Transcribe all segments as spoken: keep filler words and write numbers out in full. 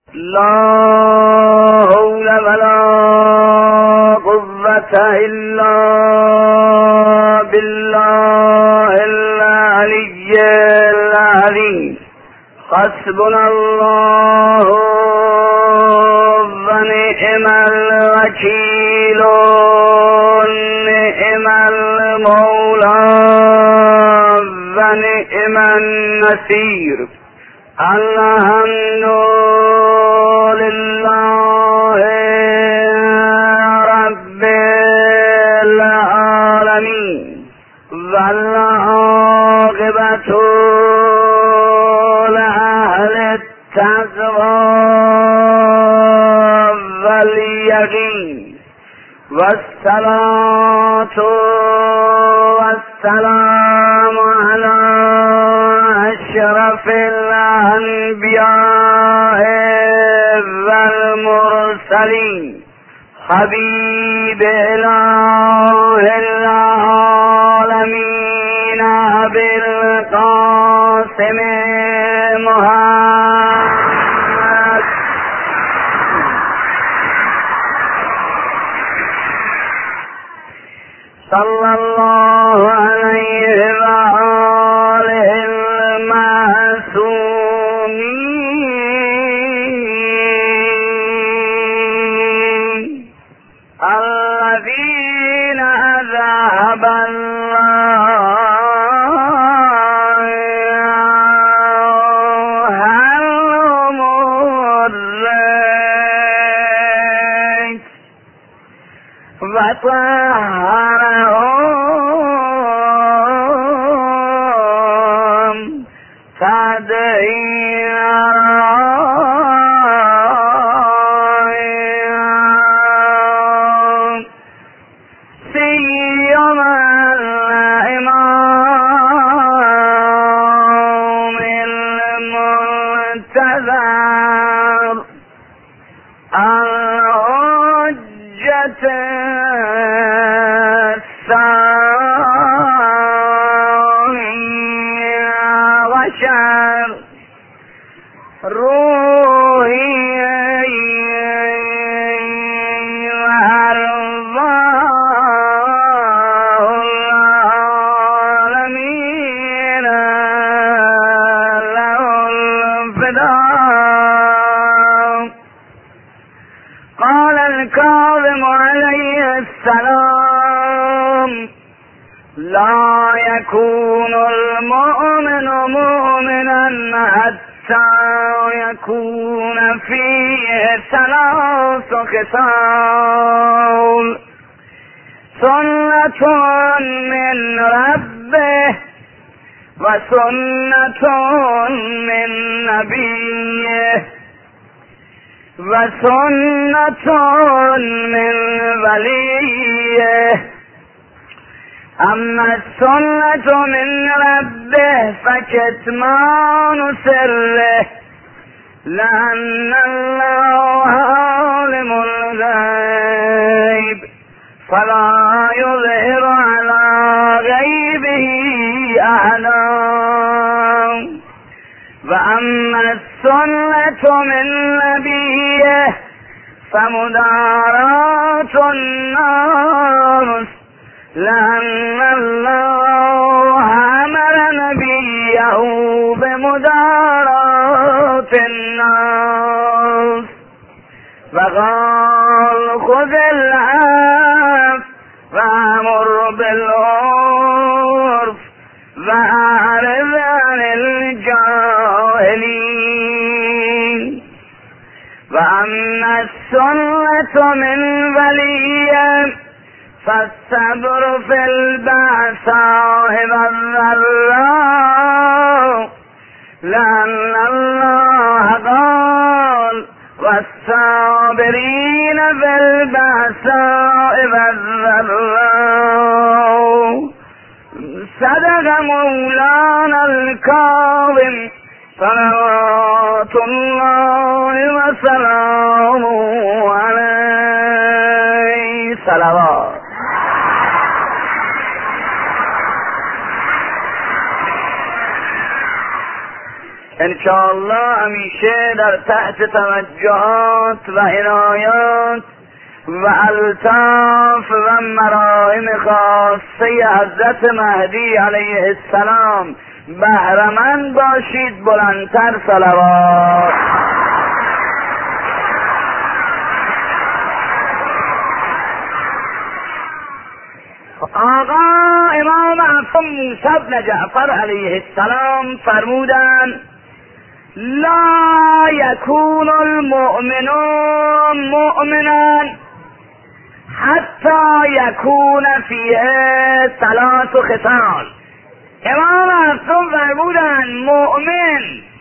لا حول ولا قوة إلا بالله العلي العظيم. حسبنا الله ونعم الوكيل نعم المولى ونعم النصير. الحمد لله رب العالمين والعاقبة لأهل التقوى واليقين، والصلاة والسلام على أشرف الأنبياء والمرسلين حبيب إله العالمين أبي القاسم محمد صلى الله عليه وآله المعصومين الذين أذهب الله عنهم الرجس وطهرهم تطهيرا. سيما الإمام المنتظر الحجة الثاني عشر روحي وأرواح العالمين له الفداء. قال الكاظم عليه السلام: لا يكون المؤمن مؤمنا حتى يكون فيه ثلاث خصال: سنة من ربه، وسنة من نبيه، وسنة من وليه. أما السنة من ربه فكتمان سره، لأن الله عالم الغيب فلا يظهر على غيبه أحدا. وأما السنة من نبيه فمداراة الناس، لأن الله أمر نبيه بمداراة الناس، فقال: خذ العفو وأمر بالعرف وأعرض عن الجاهلين. وأما السنة من وليه فالصبر في البأساء والضراء، لأن الله قال: والصابرين في البأساء والضراء. صدق مولانا الكاظم صلوات الله وسلامه عليه. صلوات. انشاءالله همیشه در تحت توجهات و عنایات و الطاف و مراهم خاصه حضرت مهدی علیه السلام بهره‌مند باشید. بلندتر صلوات. آقا امام اعظم موسی بن جعفر علیه السلام فرمودند لا یکون المؤمن مؤمنا حتی یکون فیه ثلاث خصال. امام اعظم فرمودند مؤمن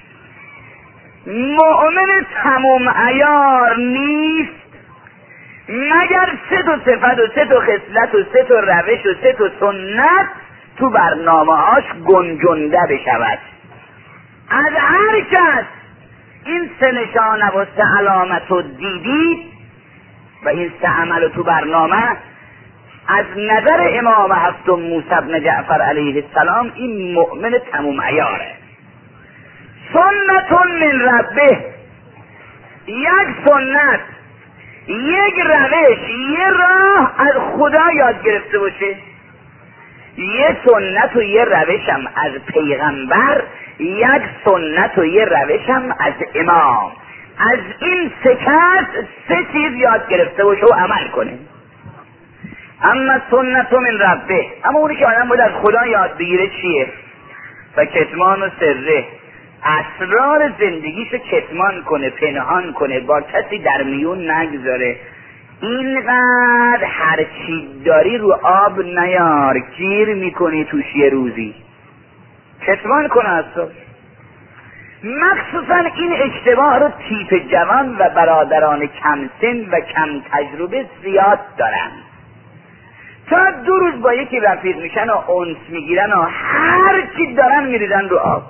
مؤمن تمام عیار نیست مگر سه تا صفت و سه تا خصلت و سه تا روش و سه تا سنت تو برنامه‌هاش گنجنده بشود. از هر کس این سه نشانه و سه علامت رو دیدید و این سه عمل تو برنامه، از نظر امام هفتم موسی بن جعفر علیه السلام این مؤمن تموم عیاره. سنت من ربه، یک سنت، یک روش، یه راه از خدا یاد گرفته باشه. یه سنت و یه روشم از پیغمبر، یک سنت و یه روشم از امام. از این سه کس سه چیز یاد گرفته باشه و عمل کنه. اما سنت من ربه، اما اونی که آدم باید از خدا یاد بگیره چیه؟ و کتمان و سره، اسرار زندگیشو کتمان کنه، پنهان کنه، با کسی در میون نگذاره. اینقدر هرچی داری رو آب نیار، گیر میکنی توش یه روزی. کتمان کنه اصلا. مخصوصا این اشتباه رو تیپ جوان و برادران کم سن و کم تجربه زیاد دارن. تا دو روز با یکی رفیق میشن و انس میگیرن و هر چی دارن میریزن رو آب.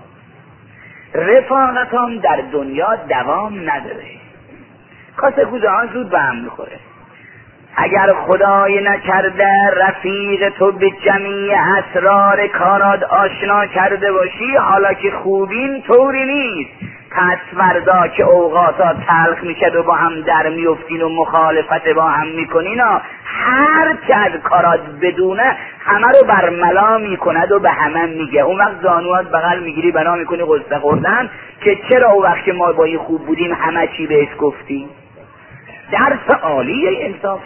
رفاقت هم در دنیا دوام نداره. کاسه کوزه ها زود به هم میخوره. اگر خدای نکرده رفیق تو به جمیع اسرار کارات آشنا کرده باشی، حالا که خوبین طوری نیست. پس فردا که اوقاتات تلخ میشد و با هم در میفتین و مخالفت با هم میکنین و هر که از کارات بدونه همه رو برملا میکند و به همه میگه. اون وقت زانوات بغل میگیری بنا میکنی قصه خوردن که چرا اون وقت که ما با این خوب بودیم همه چی بهش گفتیم. درس عالیه انصاف.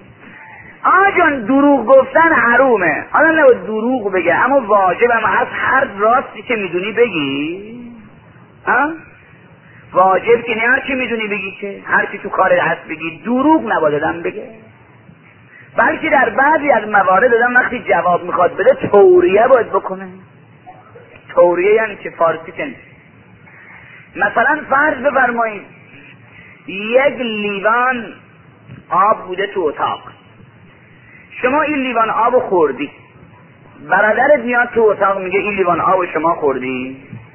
آقا جان دروغ گفتن حرومه، آدم نباید دروغ بگه، اما واجب هم هست هر راستی که میدونی بگی. ها؟ واجب که نه هر چی میدونی بگی، که هر چی تو کار هست بگی. دروغ نباید آدم بگه، بلکه در بعضی از موارد آدم وقتی جواب میخواد بده توریه باید بکنه. توریه یعنی چه؟ فارسی چه؟ مثلا فرض بفرمایید یک لیوان آب بوده تو اتاق، شما این لیوان آب خوردی، برادرت میاد تو اتاق میگه این لیوان آب شما خوردی.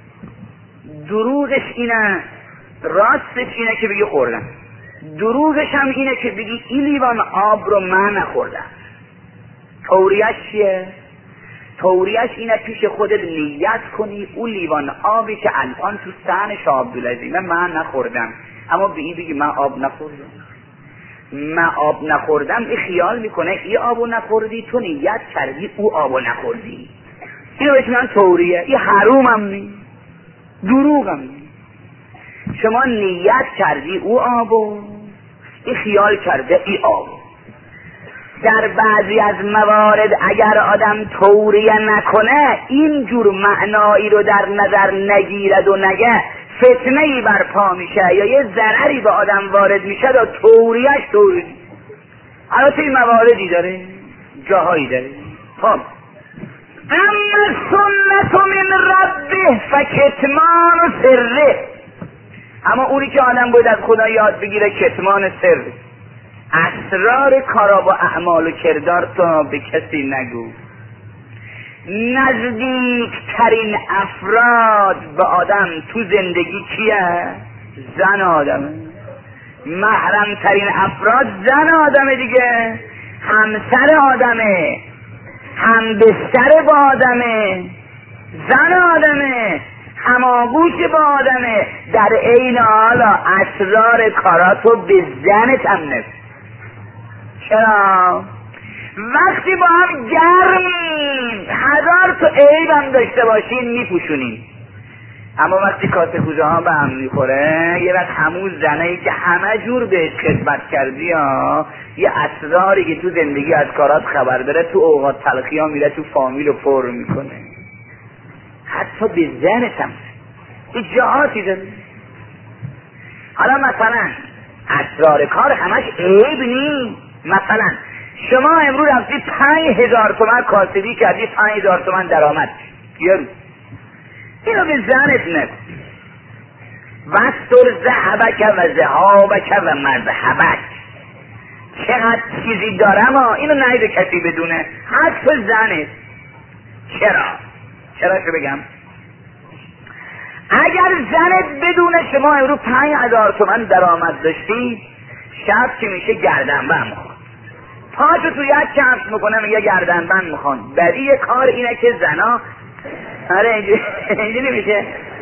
دروغش اینه، راستش اینه که بگی خوردم. دروغش هم اینه که بگی این لیوان آب رو من نخوردم. توریش چیه؟ توریش اینه پیش خودت نیت کنی اون لیوان آبی که الان تو صحن شاه عبدالعظیمه من نخوردم، اما به این بگی من آب نخوردم. من آب نخوردم، این خیال میکنه ای آبو نخوردی، تو نیت کردی او آبو نخوردی. اینو بهش میگن توریه. این حروم هم نی، دروغ هم نی. شما نیت کردی او آبو، این خیال کرده ای آبو. در بعضی از موارد اگر آدم توریه نکنه، اینجور معنایی رو در نظر نگیرد و نگه، فتنه ای برپا میشه یا یه ضرری به آدم وارد میشه و توریش توری. البته این مواردی داره، جاهایی داره. خب اما سنت من ربه فکتمان و سره، اما اونی که آدم باید از خدا یاد بگیره کتمان سر. اسرار کارا و اعمال و کردار تو به کسی نگو. نزدیکترین افراد به آدم تو زندگی کیه؟ زن آدمه. محرمترین افراد زن آدمه دیگه، همسر آدمه، هم بستر با آدمه، زن آدمه، هماغوش با آدمه، در عین حال اسرار کاراتو به زنت هم نفت. چرا؟ وقتی با هم گرمیم هزار تا عیب هم داشته باشین میپوشونیم، اما وقتی کاسه کوزه ها به هم میخوره یه وقت همون زنهی که همه جور بهش خدمت کردی ها، یه اسراری که تو زندگی از کارات خبر بره تو اوقات تلخی ها میره تو فامیل رو پر میکنه، حتی به زنت هم اجاعاتی داره. حالا مثلا اسرار کار همش عیب نیست. مثلا شما امروز رفتی پنج هزار تومن کاسبی کردی، پنج هزار تومن درآمد یه روز، اینو به زنت نکن. وستر ذهبک و ذهابک و مذهبک، چقدر چیزی دارم ها، اینو نهید کسی بدونه، حتی زنت. چرا؟ چرا که بگم اگر زنت بدونه شما امروز پنج هزار تومن درآمد داشتی، شب که میشه گردنبند میخواد، پاچو تو یک کفش میکنه میگه گردنبند میخوان. بدی کار اینه که زنا آره اینجوری میشه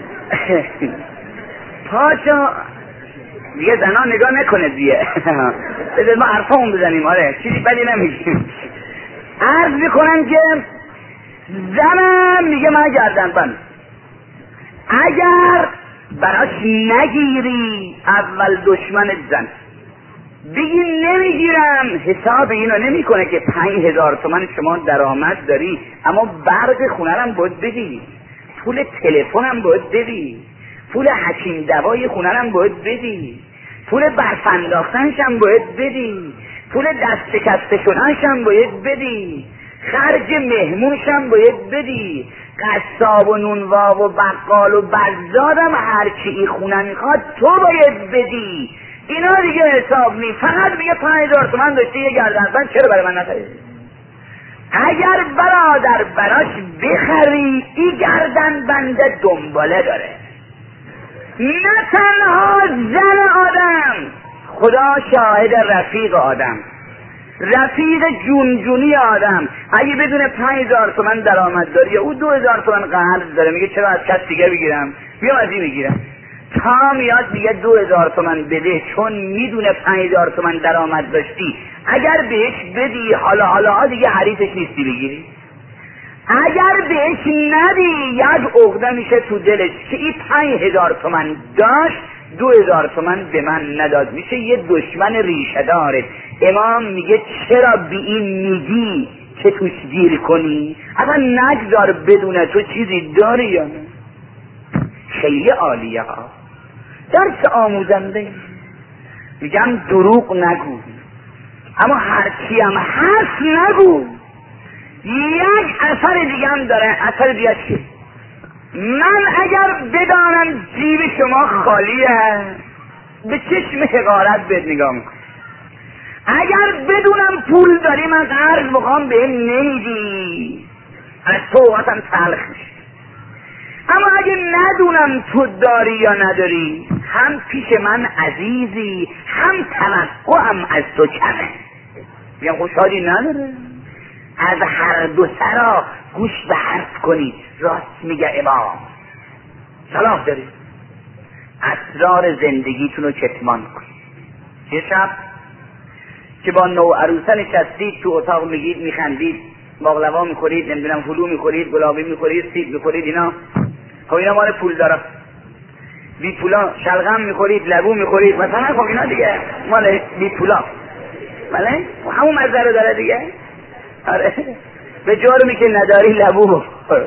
پاچو دیگه زنا نگاه نکنه دیگه بذار ما حرفامون بزنیم. آره چیزی بدی نمیگیم. عرض میکنم که زنم میگه من گردنبند، اگر براش نگیری اول دشمن زن، بگی نمیگیرم، حساب اینو نمی کنه که پنج هزار تومن شما درآمد داری اما برق خونرم باید بدی، پول تلفنم باید بدی، پول حکیم دوای خونرم باید بدی، پول برف انداختنشم باید بدی، پول دست شکسته شدنشم باید بدی، خرج مهمونشم باید بدی، قصاب و نونوا و بقال و بزادم هرچی این خونه میخواد تو باید بدی. اینا دیگه حساب نی، فقط میگه پنج هزار تومن داشتی یه گردنبند چرا برای من نخرید؟ اگر برادر براش بخری این گردنبند دنباله داره، نه تنها زن آدم، خدا شاهد رفیق آدم، رفیق جونجونی آدم اگه بدون پنج هزار تومن درآمد داری او دو هزار تومن قرض داره، میگه چرا از کس دیگه بگیرم، بیا از این میگیرم، تا میاد میگه دو هزار تومن بده چون میدونه پنج هزار تومن درآمد داشتی، اگر بهش بدی حالا حالا دیگه حریفش نیستی بگیری، اگر بهش ندی یک عقده میشه تو دلش که این پنج هزار تومن داشت دو هزار تومن به من نداد، میشه یه دشمن ریشه داره. امام میگه چرا بی این میگی که توش گیر کنی، اصلا نگذار بدونه تو چیزی داری یا نه. خیلی عالیه ها، درس آموزنده. میگم دروغ نگو، اما هرچی هم هست نگو. یک اثر دیگه هم داره، اثر دیگه چی؟ من اگر بدانم جیب شما خالیه به چشم حقارت بهت نگاه میکنم، اگر بدونم پول داری من قرض بخوام بهم نمیدی از تو وقتم تلخ میشه، اما اگه ندونم تو داری یا نداری هم پیش من عزیزی هم توقعم از تو کمه، میگم خوشحالی نداره. از هر دو سرا گوش به حرف کنی، راست میگه امام، صلاح داری. اسرار زندگیتون رو کتمان کنید. یه شب که با نو عروسه نشستید تو اتاق میگید میخندید، باقلوا میخورید، نمیدونم هلو میخورید، گلابی میخورید، سیب میخورید، اینا خب اینا مال پول داره، بی پولا شلغم میخورید، لبو میخورید مثلا، خب اینا دیگه مال بی پولا، بله همون مزه رو داره دیگه. آره به جرمی که نداری لبو بخور.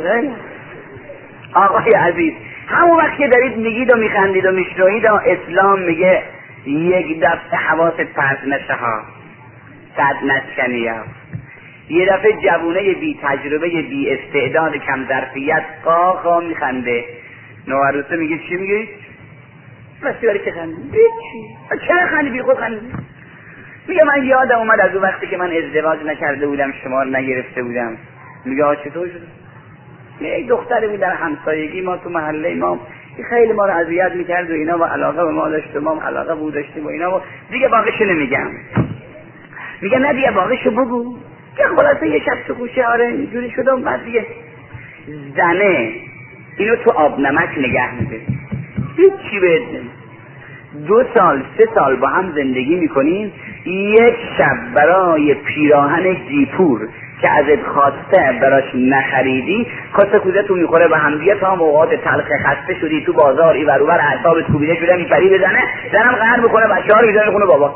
آقای عزیز همون وقت که دارید میگید و میخندید و میشنوید و اسلام میگه یک دفعه حواست پرت نشه ها، صد نشکنی ها. یه دفعه جوونه بی تجربه بی استعداد کم ظرفیت قاقا میخنده، نوعروسه میگه چی میگه؟ بستی برای که خنده؟ چی؟ چرا خندی بی خود خنده؟ میگه من یادم اومد از اون وقتی که من ازدواج نکرده بودم شما رو نگرفته بودم. میگه آ چطور شده؟ یک دختری بود در همسایگی ما تو محله ما خیلی ما رو اذیت میکرد و اینا و علاقه به ما داشت و ما علاقه بود داشتیم و اینا و دیگه باقیشو نمیگم. میگه نه دیگه باقیشو بگو. که خلاصه یه شب تو گوشه آره اینجوری شدم. بعد دیگه زنه اینو تو آب نمک نگه میده، هیچی بهت نمیده. دو سال سه سال با هم زندگی میکنین، یک شب برای پیراهن جیپور که ازت خواسته براش نخریدی، کاسه کوزتون میخوره به هم دیگه تا موقعات تلخ خسته شدی تو بازار ای ور اونور اعصابت کوبیده شده میپری بزنه، زنم قهر میکنه بچه‌ها رو میذاره خونه بابا.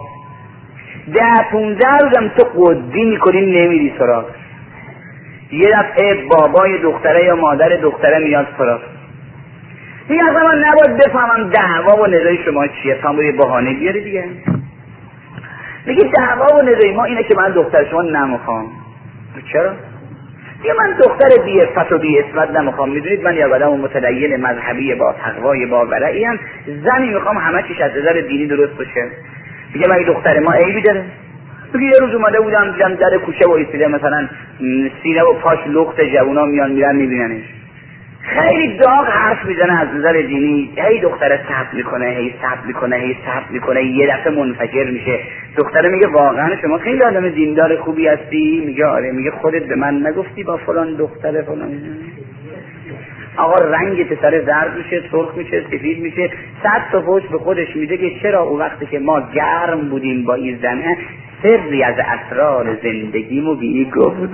ده پونزده روزم تو قدی میکنی نمیری سراغ. یه دفعه بابای دختره یا مادر دختره میاد سراغ، دیگه اصلا من نباید بفهمم دعوا و نزاعی شما چیه، تا یه بهانه بیاره دیگه. میگه دعوا و نزاعی ما اینه که من دختر شما نمیخوام. چرا؟ دیگه من دختر بی عفت و بی عصمت نمیخوام. میدونید من یه آدم متدین مذهبی با تقوای با ورعی ام، زنی میخوام همه چیش از نظر دینی درست باشه. میگه مگه دختر ما عیبی داره؟ میگه یه روز اومده بودم دیدم در کوچه وایسیده مثلا سینه و پاش لخت جوونا میان میرن میبیننش، خیلی داغ حرف میزنه از نظر دینی، هی دختره صبر میکنه هی صبر میکنه هی صبر میکنه، یه دفعه منفجر میشه. دختره میگه واقعا شما خیلی آدم دیندار خوبی هستی؟ میگه آره. میگه خودت به من نگفتی با فلان دختره فلان؟ آقا رنگ پسر زرد میشه، سرخ میشه، سفید میشه، صد تا فوش به خودش میده که چرا اون وقتی که ما گرم بودیم با این زنه سری از اسرار زندگیمو به این گفت.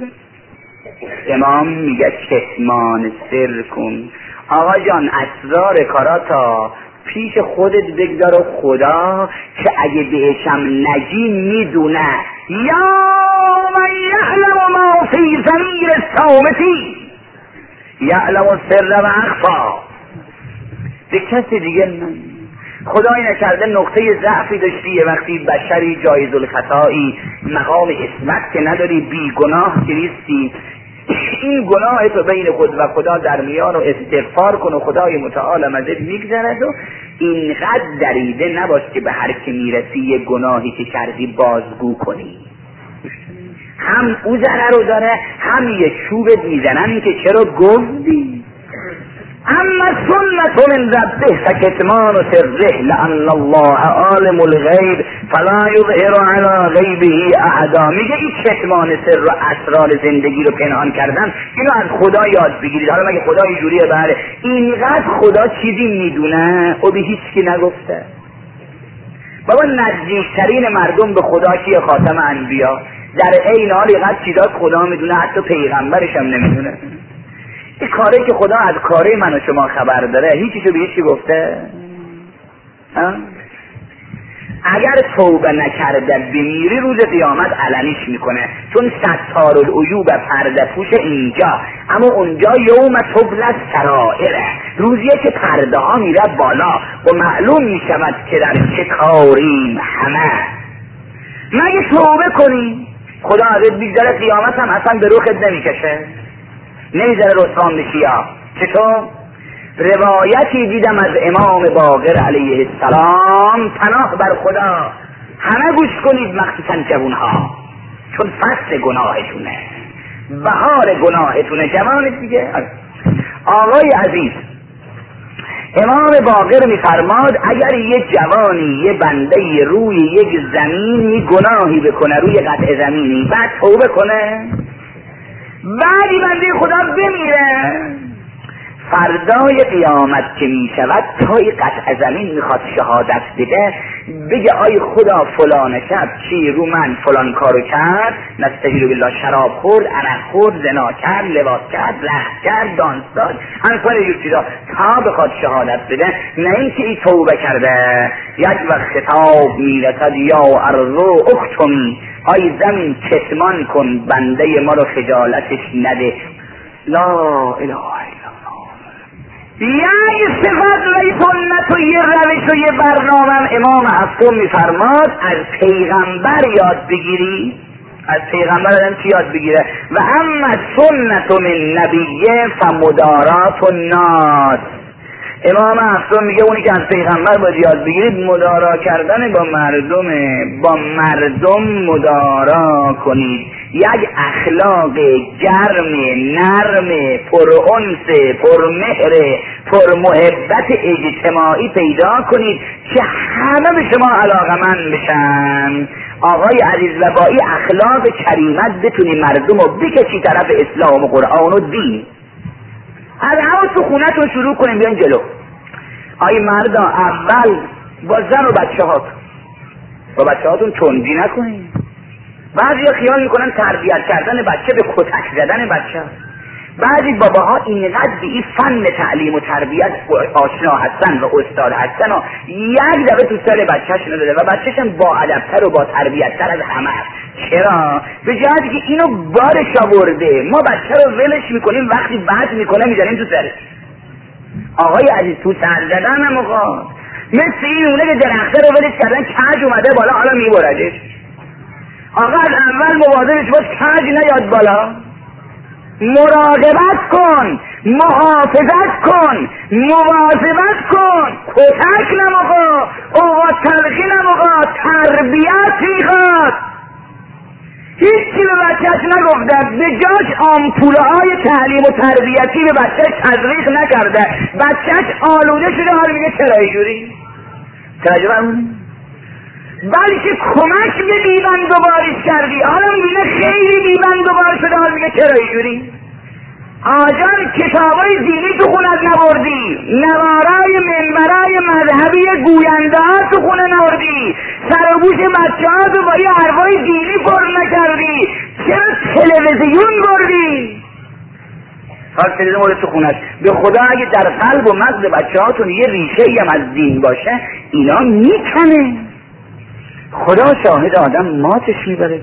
امام میگه کتمان سر کن. آقا جان اسرار کاراتا پیش خودت بگذار و خدا که اگه بهشم نجی میدونه. یا من یعلم ما فی ضمیر الصامتی یعلم السر و اخفا. به کسی دیگه نه. خدایی نکرده نقطه ضعفی داشتی یه وقتی بشری جایز الخطایی، مقام اسمت که نداری، بی گناه که نیستی، این گناه تو بین خود و خدا در میان و استغفار کن و خدای متعال ازت میگذرد و اینقدر دریده نباش که به هر که میرسی یه گناهی که کردی بازگو کنی. هم او ضرر رو داره، هم یه چوبت میزنن که چرا گفتی. اما سنت من ربه فکتمان و سره لان الله عالم الغیب فلا یظهر علی غیبه احدا. میگه این کتمان سر و اسرار زندگی رو پنهان کردن، اینو از خدا یاد بگیرید. حالا مگه خدا اینجوریه؟ بله. اینقدر خدا چیزی میدونه او به هیچ کی نگفته. بابا نزدیکترین مردم به خدا کیه؟ خاتم انبیا. در عین حال اینقدر چیزا خدا میدونه حتی پیغمبرش هم نمیدونه. این کاره که خدا از کاره من و شما خبر داره هیچیشو به هیچی گفته؟ ها؟ اگر توبه نکرده بمیری روز قیامت علنیش میکنه، چون ستار العیوب پرده پوش اینجا، اما اونجا یوم تبلى السرائر، روزیه که پرده ها میره بالا و معلوم میشود که در چه کاریم همه. مگه توبه کنی خدا ازت بیگذره قیامت هم اصلا به روخت نمیکشه، نمیذاره رسوان بشی. یا چطور؟ روایتی دیدم از امام باقر علیه السلام، پناه بر خدا، همه گوش کنید مخصوصا جوانها، چون فصل گناهتونه، بهار گناهتونه جوان دیگه. آقای عزیز امام باقر میفرماد اگر یه جوانی یه بنده روی یک زمینی گناهی بکنه، روی قطع زمینی، بعد توبه کنه، بعدی بنده خدا بمیره، فردای قیامت که می شود تای قطع زمین میخواد شهادت بده، بگه آی خدا فلان شب چی رو من فلان کارو کرد، نستجیل بالله، شراب خورد، عرق خورد، زنا کرد، لواط کرد، لحظ کرد، دانس داد، همسان یه چیزا، تا بخواد شهادت بده. نه اینکه ای توبه کرده یک وقت خطاب میرسد یا ارضو اختمی، آی زمین کتمان کن بنده ما رو خجالتش نده. لا اله الا یه صفت و یه سنت و یه روش و یه برنامه امام هفتم میفرماد از پیغمبر یاد بگیری. از پیغمبر آدم چی یاد بگیره؟ و اما سنت من نبیه فمدارات الناس. امام هفتم میگه اونی که از پیغمبر باید یاد بگیرید مدارا کردن با مردمه، با مردم مدارا کنید، یک اخلاق گرم، نرم، پرانس، پرمهر، پرمحبت اجتماعی پیدا کنید که همه به شما علاقمند بشن. آقای عزیز و با این اخلاق کریمت بتونی مردم رو بکشی طرف اسلام و قرآن و دین. از همون تو خونه‌تون شروع کنیم بیان جلو. آی مردا اول با زن و بچه هاتون با بچه هاتون تندی نکنیم. بعضی ها خیال میکنن تربیت کردن بچه به کتک زدن بچه. بعضی باباها اینقدر به این فن تعلیم و تربیت آشنا هستن و استاد هستن و یک دفعه تو سر بچهش نداده و بچهش هم با ادبتر و با تربیتتر از همه. چرا؟ به جهتی که اینو بارش آورده. ما بچه رو ولش میکنیم، وقتی بد میکنه میذاریم تو سرش. آقای عزیز تو سر زدن هم آقا مثل این اونه که درخته رو ولش کردن کج اومده بالا حالا میبردش. آقا از اول مواظبش باش کج نیاد بالا. مراقبت کن، محافظت کن، مواظبت کن. کتک نم آقا، اوقات تلخی نم آقا، تربیت میخواد. هیچی به بچهش نگفته، به جاش آمپوله های تعلیم و تربیتی به بچهش تزریق نکرده. بچهش آلوده شده حال میگه چرا اینجوری؟ توجه فرمودید؟ بلکه کمک به بیبند و باریش کردی. حالا میبینه خیلی بیبند و بار شده حال میگه چرا اینجوری؟ آجان کتابای دینی تو خونت نبردی، نوارای منبرای مذهبی گوینده ها تو خونه نبردی، سر و گوش بچه ها تو با یه حرفای دینی پر نکردی، چرا تلویزیون بردی؟ حال تلویزیون مورد تو خونت. به خدا اگه در قلب و مغز بچه هاتون یه ریشه هم از دین باشه اینا میکنه. خدا شاهد آدم ماتش میبره.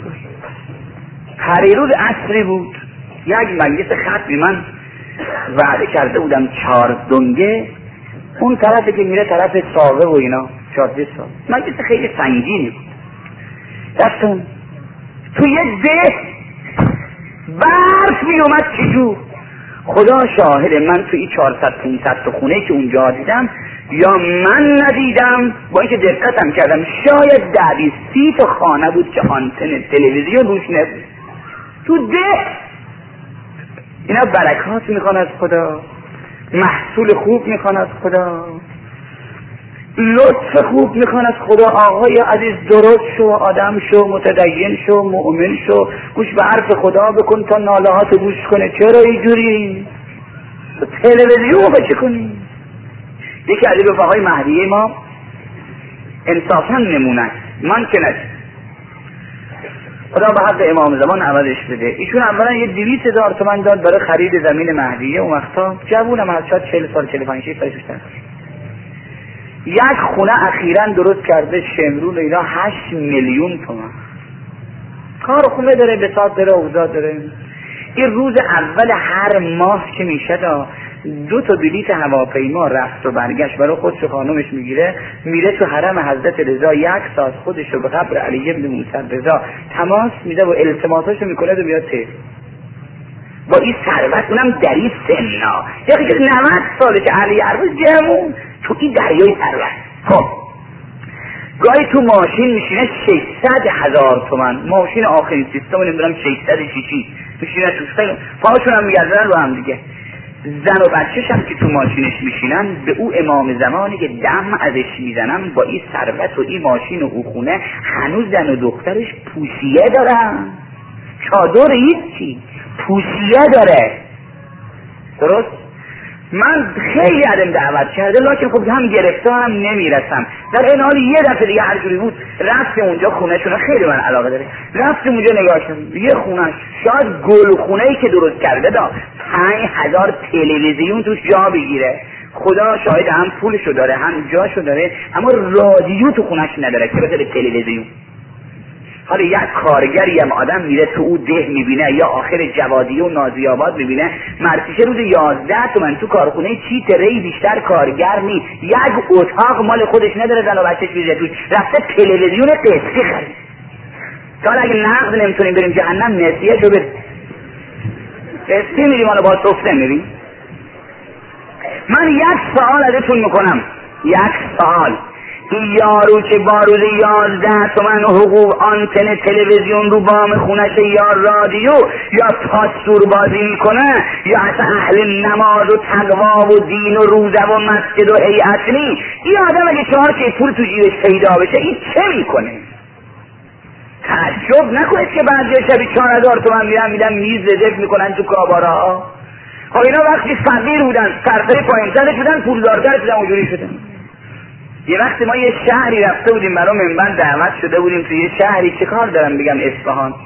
پریروز عصری بود یک مجلس ختمی من وعده کرده بودم چهار دنگه اون طرفی که میره طرف ساوه و اینا چهارده سال مجلس خیلی سنگینی بود. دستم تو یه ده برف می اومد چجور. خدا شاهد من تو این چهارصد پانصد تا خونه که اونجا دیدم یا من ندیدم با اینکه دقتم کردم شاید ده بیست سی تا خانه بود که آنتن تلویزیون روش نبود. تو ده اینا برکات میخوان از خدا، محصول خوب میخوان از خدا، لطف خوب میخوان از خدا. آقای عزیز درست شو، آدم شو، متدین شو، مؤمن شو، گوش به حرف خدا بکن تا نالهات گوش کنه. چرا اینجوری؟ تلویزیون بچه کنی. یکی از رفقای مهدیه ما انصافا نمونن من که نشد خدا به حق امام زمان عوضش بده. ایشون اولا یه دویست هزار تومن داد برای خرید زمین مهدیه. اون وقتا جوونم از شاید چهل سال چهل و پنج سالش بیشتر. یک خونه اخیراً درست کرده شمرون اینا هشت میلیون تومان. کار خونه داره، بساط داره، اوضاع داره. این روز اول هر ماه که میشه دا دو تا بلیط هواپیما رفت و برگشت برای خودش و خانومش میگیره، میره تو حرم حضرت رضا یک ساعت خودش رو به قبر علی ابن موسی رضا تماس میده و التماساشو میکنه و بیاد تهران. با این ثروت، اونم در این سنا یکی که نود ساله که علی ارباز جمعون تو این دریای ثروت. خب گاهی تو ماشین میشینه ششصد هزار تومن، ماشین آخرین سیستم نمیدونم ششصد شیشی میشینه توش، پاهاشون هم میگردن رو هم دیگه. زن و بچه‌ش هم که تو ماشینش میشینن به او امام زمانی که دم ازش میزنن با این ثروت و این ماشین و او خونه هنوز زن و دخترش پوشیه دارن، چادر هیچی، پوشیه داره. درست؟ من خیلی عدم دعوت کرده لکن خب هم گرفته هم نمیرسم. در این حال یه دفعه دیگه هر جوری بود رفتم اونجا، خونه شونه خیلی من علاقه داره، رفتم اونجا نگاه کردم یه خونه شاید گل خونه‌ای که درست کرده دا پنج هزار تلویزیون توش جا بگیره. خدا شاید هم پولشو داره هم جاشو داره اما رادیو تو خونهش نداره که بذاره تلویزیون. حالا یک کارگری هم آدم میره تو او ده میبینه یا آخر جوادیه و نازی آباد میبینه مرتیشه روز یازده تومن تو کارخونه چیت ری بیشتر کارگر نی، یک اتاق مال خودش نداره، زن و بچهش میره توش، رفته تلویزیون قسطی خرید. حالا اگه نقد نمیتونیم بریم جهنم نسیه شو بریم قسطی میریم، حالا با صفته میریم. من یک سوال ازتون میکنم، یک سوال، این یارو که با روز یازده تومن حقوق آنتن تلویزیون رو بام خونش یا رادیو یا تاستور بازی میکنه یا اصلا اهل نماز و تقوا و دین و روزه و مسجد و هیئت نی، این آدم اگه چهار که پول تو جیبش پیدا بشه این چه میکنه؟ تعجب نکنید که بعضی شبی چهار هزار تومن میرن میدن میز رزرو میکنن تو کابارا. خب اینا وقتی فقیر بودن سرتای پایین‌ترش بودن پولدارتر شدن اونجوری شدن. یه وقتی ما یه شهری رفته بودیم برای منبر دعوت شده بودیم تو یه شهری، چه کار دارم بگم، اصفهان.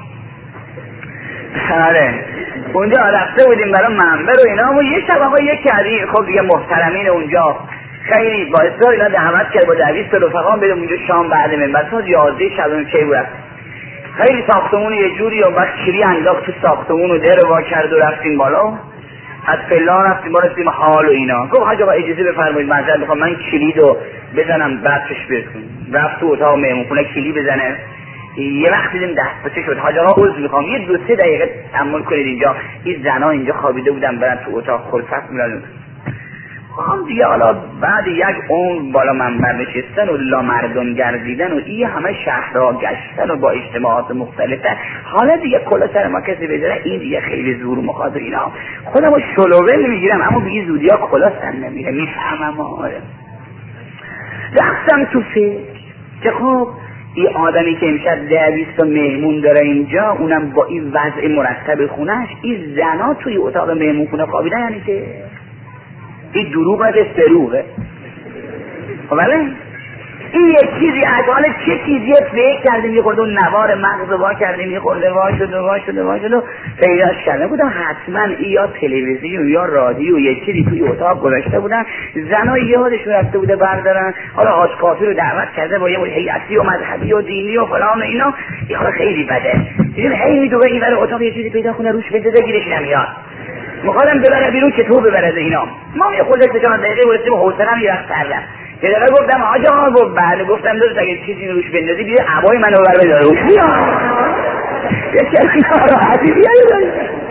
آره اونجا رفته بودیم برای منبر و اینا و یه شب آقا یک کردی خب دیگه محترمین اونجا خیلی با اصرار اینا دعوت کرد با دویست رفقان بریم اونجا شام بعد منبر تا یازده شب اون کی بود. خیلی ساختمون یه جوری و بعد کلی انداخت تو ساختمون و در وا کرد و رفتیم بالا. از فلان رفتیم ما رفتیم حال و اینا. گفت حاج آقا اجازه بفرمایید معذرت میخوام من کلیدو بزنم بعد توش برسون. رفت تو اتاق مهمونخونه کلی بزنه. یه وقت دیدیم دست پچه شد. حاج آقا عذر میخوام یه دو سه دقیقه تحمل کنید اینجا. این زنا اینجا خوابیده بودن برن تو اتاق خلفت میرن. هم دیگه حالا بعد یک عمر بالا منبر نشستن و لا مردم گردیدن و این همه شهرها گشتن و با اجتماعات مختلفه، حالا دیگه کلا سر ما کسی بذاره این دیگه خیلی زور مخاطر اینا. خودم رو شلوول میگیرم اما به زودی ها کلا سر نمیره. میفهمم آره. رفتم تو فکر که خب این آدمی که امشب ده بیست مهمون داره اینجا، اونم با این وضع مرتب خونش، این زنا توی اتاق مهمون خونه خوابیدن، یعنی که این دروغ از سروغه. بله این یک چیزی حالا چه چیزی فکر کردیم یه خورده نوار مغز وا کردیم یه خورده وا شد و وا شد و وا شد و پیداش کردم بودم حتما این یا تلویزیون یا رادیو یه چیزی توی اتاق گذاشته بودن، زنها یادشون رفته بوده بردارن، حالا حاج کافی رو دعوت کرده با یه هیئتی و مذهبی و دینی و فلان و اینا. این خورده خیلی بده دیدیم هی میدوه این ور اتاق یه چیزی پیدا کنه روش بده گیرش نمیاد، میخوادم ببره بیرون که تو ببره اینا. ما یه خورده سه چهار دقیقه برسیم و حوصله‌ام یه وقت سردم. یه دفعه گفتم آجا گفت بله. گفتم دوست اگه چیزی روش بندازی بیا عبای منو ببر بذار روش. یه چیزی ناراحتی بیا.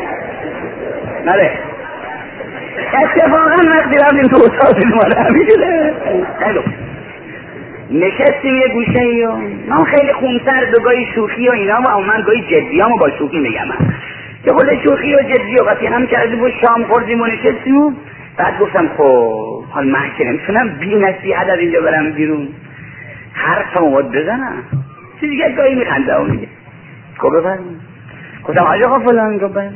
بله. اتفاقا وقتی رفتیم تو اتاق ما همینجوره. خیلی نشستیم یه گوشه ای و من خیلی خونسرد و گاهی شوخی و اینا و من گاهی جدیامو با شوخی میگم. که خود شوخی و جدی و وقتی هم کردیم و شام خوردیم و نشستیم. بعد گفتم خب حال من که نمیتونم بی نصیحت از اینجا برم بیرون، حرفمو باید بزنم. چیزی که گاهی میخنده و میگه خب بفرمایید. گفتم آجا فلان گفتم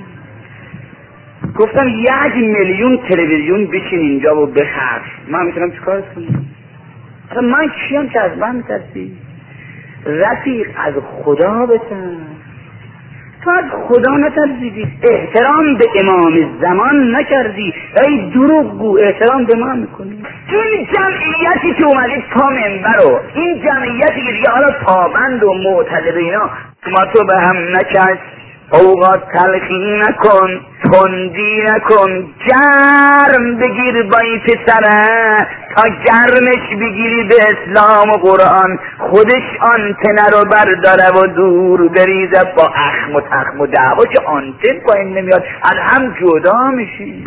گفتم یک میلیون تلویزیون بشین اینجا و بخرج، من میتونم چیکار کنم؟ اصلا من کیم که از من میترسی؟ رفیق از خدا بترس، تو از خدا نترسیدی، احترام به امام زمان نکردی، ای دروغگو احترام به ما میکنی. این جمعیتی که اومدید تا منبر رو، این جمعیتی که دیگه حالا پابند و معتدل اینا، ما تو به هم نکش، اوقات تلخی نکن، تندی نکن، گرم بگیر با این پسره تا گرمش بگیری به اسلام و قرآن، خودش آنتنه رو برداره و دور بریزه با اخم و تخم و دعوا که آنتن پایین نمیاد از هم جدا میشی.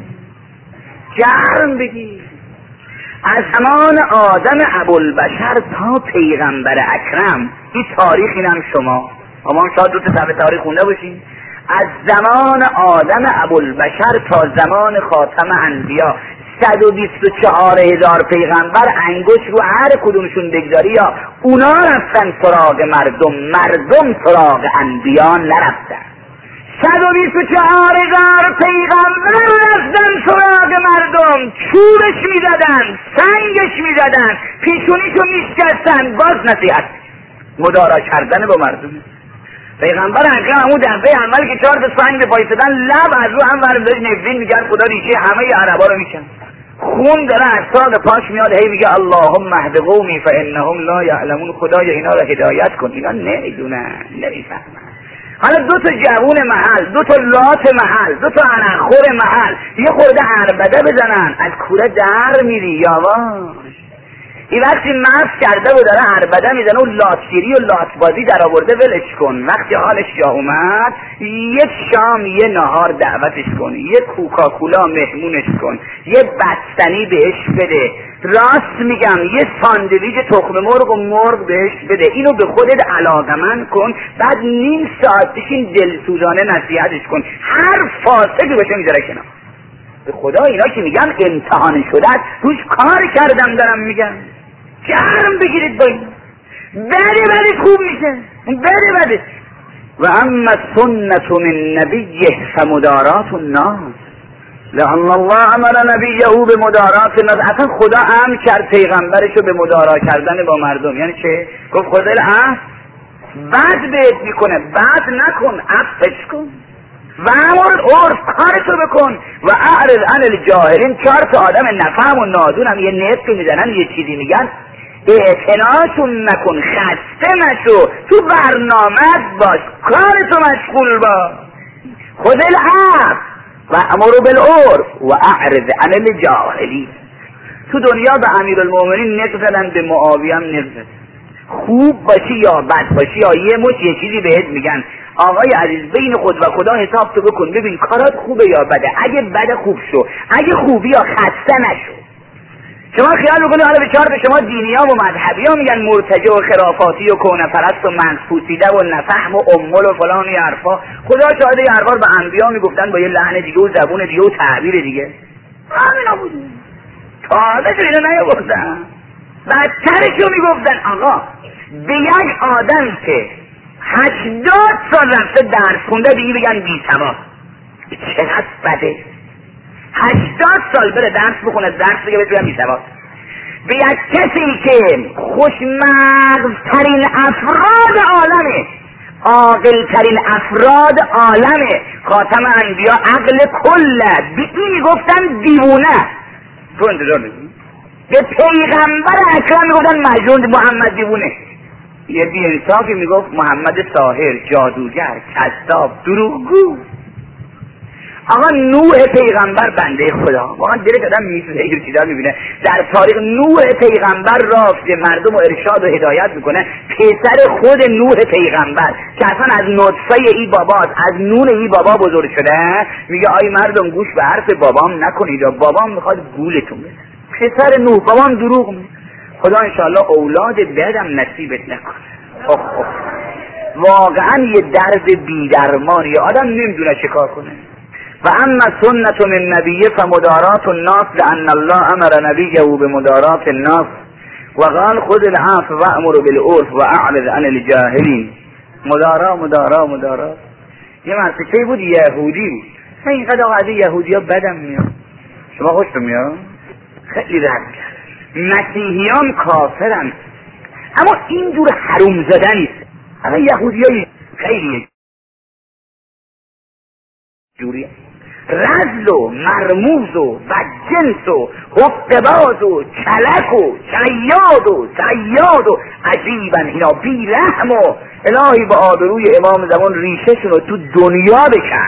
گرم بگیر. از زمان آدم ابوالبشر تا پیغمبر اکرم، این تاریخ اینم شما اما شاید دو تا صفحه تاریخ خونده باشین. از زمان آدم ابوالبشر تا زمان خاتم انبیا صد و بیست و چهار هزار پیغمبر انگشت رو هر کدومشون بگذاری یا اونا رفتن سراغ مردم، مردم سراغ انبیا نرفتن. صد و بیست و چهار هزار پیغمبر رفتن سراغ مردم، چوبش میزدن، سنگش میزدن، پیشونیشو میشکستن، باز نصیحت مدارا کردن با مردم. پیغمبر اکرم همون دفعه اول که چهار تا سنگ پایستدن لب از رو هم ورزش نفرین میگن خدا ریشه همه عربا رو میکن، خون داره از ساق پاش میاد هی میگه اللهم اهد قومی فانهم لا یعلمون، خدایا اینا رو هدایت کن، اینا نمیدونن نمیفهمن. حالا دو تا جوون محل، دو تا لات محل، دو تا عنخور محل یه خورده عربده بزنن از کوره در میری یواش. این وقتی مست کرده و داره عربده میزنه و لاتگیری و لاتبازی در آورده ولش کن. وقتی حالش جا اومد یک شام یه نهار دعوتش کن، یه کوکاکولا مهمونش کن، یه بستنی بهش بده، راست میگم یه ساندویچ تخم مرغ و مرغ بهش بده، اینو به خودت علاقمند کن، بعد نیم ساعت بشین دلسوزانه نصیحتش کن، هر فاسقی بشه میذاره کنار. به خدا اینا که میگم امتحان شده روش کار کردم دارم میگم. گرم بگیرید با این بده بده خوب میشه بده بده. و اما سنت من نبیه فمدارات الناس، لأن الله امر نبیه به مدارات الناس. اصلا خدا امر کرد پیغمبرشو به مدارا کردن با مردم. یعنی چه؟ گفت خدا الان بعد بهت میکنه، بعد نکن، عفش کن و امر عرف کارتو بکن و اعرض عن الجاهلین. چهار تا آدم نفهم و نادون هم یه نفت میزنن یه چیزی میگن، اعتناشون نکن، خسته نشو، تو برنامه باش، کارتو مشغول باش. خذ العفو و امر بالعرف و اعرض عن الجاهلین. تو دنیا به امیرالمومنین نفت زدن، به معاویه هم نفت زدن. خوب باشی یا بد باشی یا یه مش یه چیزی بهت میگن آقای عزیز بین خود و خدا حساب تو بکن ببین کارات خوبه یا بده. اگه بده خوب شو، اگه خوبی یا خسته نشو. شما خیال میکنی حالا به چهار به شما دینی ها و مذهبی ها میگن مرتجع و خرافاتی و کونه پرست و منس پوسیده و نفهم و امول و فلان و حرفا. خدا شاهده یه حرفا به انبیا میگفتن با یه لحن دیگه و زبون دیگه و تعبیر دیگه. همینا بود. تازه شو اینا نیاوردن. بدترشو میگفتن آقا به یک آدم که هشتاد سال رفته درس خونده دیگه بگن بی سواد. چقدر بده. هشتاد سال بره درس بخونه، درس بگه بگن بی سواد. به یک کسی که خوشمغزترین افراد عالمه، عاقلترین افراد عالمه، خاتم انبیا، عقل کله، به این گفتن دیوونه. تو انتظار بگی به پیغمبر اکرم میگفتن مجنون، محمد دیوونه. یه بی انصافی میگفت محمد ساحر، جادوگر، کذاب، دروغگو. آقا نوح پیغمبر بنده خدا، واقعا دلش آدم میسوزه یه چیزا میبینه. در تاریخ نوح پیغمبر رافته مردم و ارشاد و هدایت میکنه، پسر خود نوح پیغمبر که اصلا از نطفه ای باباست، از نون ای بابا بزرگ شده، میگه آی مردم گوش به حرف بابام نکنید، بابام میخواد گولتون بده. پسر نوح، بابام دروغ میگه. خدا انشاءالله اولاد بدم نصیبت نکنه. اخ اخ واقعا یه درد بیدرمانی، آدم نمیدونه چه کار کنه. و اما سنت من نبیه فمدارات الناس لان الله امر نبیه بمدارات الناس و قال خذ العفو و امر بالعرف و اعرض عن الجاهلین. مدارا مدارا مدارا. یه مرتکه بود یهودی بود. من اینقدر آقا از یهودی ها بدم میاد. شما خوشتون میاد؟ خیلی رد کرد. مسیحیان کافرن اما این جور حروم زدنیست. اما یهودی های خیلی جوریه، رذل و مرموز و بدجنس و حقباز و چلک و شیاد و صیاد و عجیبا اینا بی رحم و الهی با آبروی امام زمان ریشهشون رو تو دنیا بکن.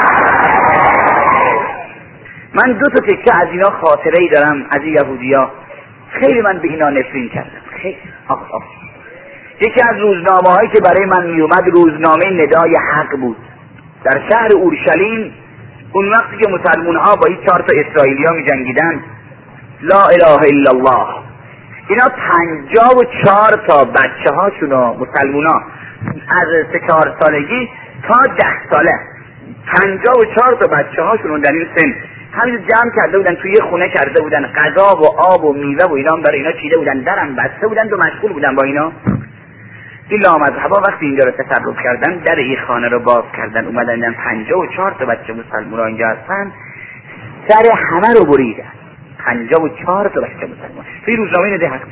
من دو تا تکه از اینا خاطره ای دارم از این یهودی ها. خیلی من به اینا نفرین کردم. خیلی آخ آخ. یکی از روزنامه هایی که برای من می اومد روزنامه ندای حق بود. در شهر اورشلیم اون وقتی که مسلمان ها با این چهار تا اسرائیلی ها می جنگیدن، لا اله الا الله، اینا پنجاه و چهار تا بچه هاشون و مسلمان ها از سه چهار سالگی تا ده ساله، پنجاه و چهار تا بچه هاشون در این سن همین جمع کرده بودن، توی خونه کرده بودن، غذا و آب و میوه و اینا برای اینا چیده بودن، درم بسته بودن و مشغول بودن با اینا. این لامذهبا وقتی اینجا رو تصرف کردن، در این خانه رو باز کردن، اومدن دیدن پنجاه و چهار تا بچه مسلمان اینجا هستن، سر همه رو بریدن. پنجاه و چهار تا بچه مسلمان توی روزنامه نده حق